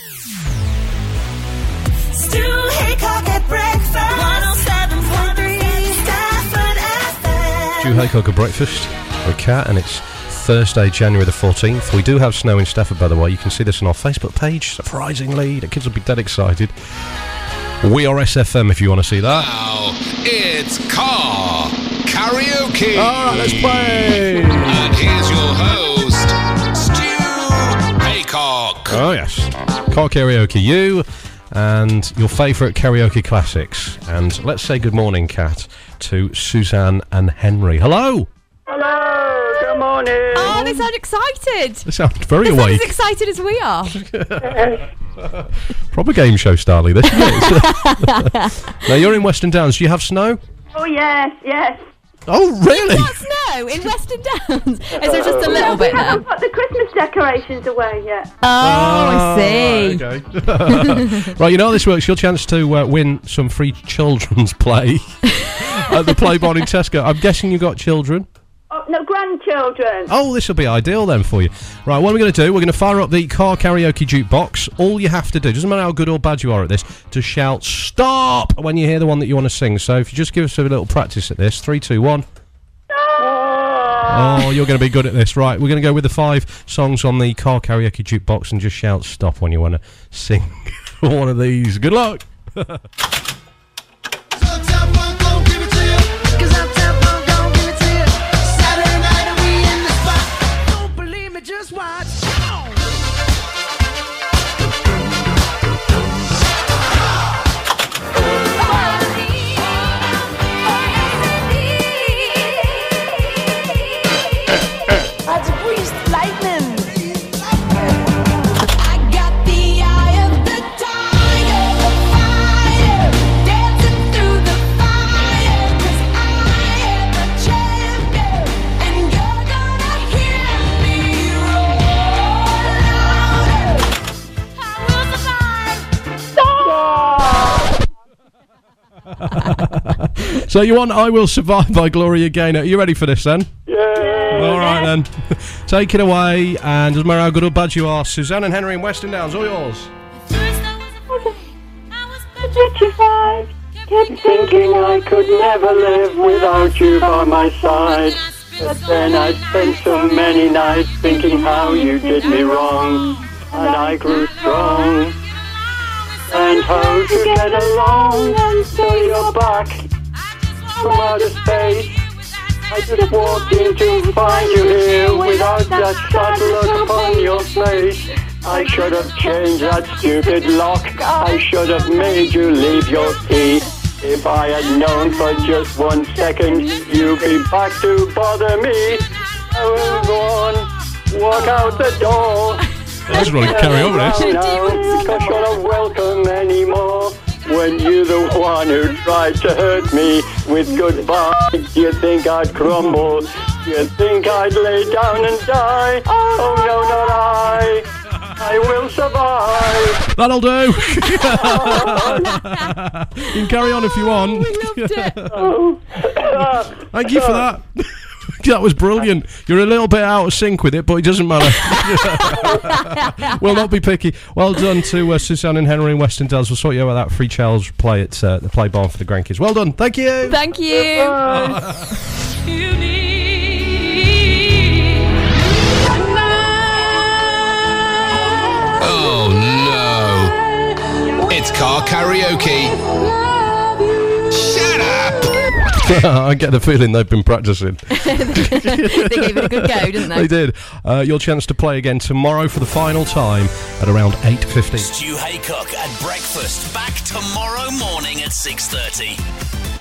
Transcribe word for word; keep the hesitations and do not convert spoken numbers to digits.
Stu Haycock at breakfast. one oh seven point three Stafford F M. Stu Haycock at breakfast with Kat, and it's Thursday, January the fourteenth. We do have snow in Stafford, by the way. You can see this on our Facebook page. Surprisingly, the kids will be dead excited. We are S F M if you want to see that. Now it's car karaoke. All right, let's play. And here's your host, Stu Haycock. Oh yes, car karaoke. You and your favourite karaoke classics. And let's say good morning, Kat, to Suzanne and Henry. Hello. Hello, good morning. Oh, they sound excited. They sound very They sound awake. as excited as we are. Proper game show style, this, isn't it? Now, you're in Western Downs. Do you have snow? Oh, yes, yes. Oh, really? Got snow in Western Downs. Is there just a little we bit now? haven't got the Christmas decorations away yet. Oh, I see. Right, okay. Right, you know how this works. Your chance to uh, win some free children's play at the Play Barn in Tesco. I'm guessing you got children. Oh, no, grandchildren. Oh, this will be ideal then for you. Right, what are we going to do? We're going to fire up the car karaoke jukebox. All you have to do, doesn't matter how good or bad you are at this, to shout stop when you hear the one that you want to sing. So if you just give us a little practice at this, three, two, one. Oh, you're going to be good at this. Right, we're going to go with the five songs on the car karaoke jukebox and just shout stop when you want to sing one of these. Good luck. Just watch. That's greased lightning. I got the eye of the tiger, the fighter, dancing through the fire. 'Cause I am the champion, and you're gonna hear me roar louder. I will survive. So you want I Will Survive by Gloria Gaynor. Are you ready for this then? Yeah. All right then. Take it away, and doesn't matter how good or bad you are, Suzanne and Henry in Western Downs, all yours. Petrified, kept thinking I could never live without you by my side. But then I spent so many nights thinking how you did me wrong, and I grew strong. And how to get along until you're back from outer space. I just walked in to find you here without that sad look upon your face. I should have changed that stupid lock. I should have made you leave your key. If I had known for just one second you'd be back to bother me, I will go on, walk out the door. Let's really carry on with this. No, because you're not welcome anymore. When you're the one who tried to hurt me with goodbye, do you think I'd crumble? Do you think I'd lay down and die? Oh no, not I. I will survive. That'll do. You can carry on if you want. We loved it. Oh. Thank you for that. That was brilliant. You're a little bit out of sync with it, but it doesn't matter. We'll not be picky. Well done to uh, Suzanne and Henry in Western Downs. We'll sort you out that free child's play at uh, the Play Barn for the grandkids. Well done. Thank you. Thank you. Oh no. It's car karaoke. Shut up. I get the feeling they've been practicing. They gave it a good go, didn't they? They did. Uh, your chance to play again tomorrow for the final time at around eight fifteen. Stu Haycock at breakfast. Back tomorrow morning at six thirty.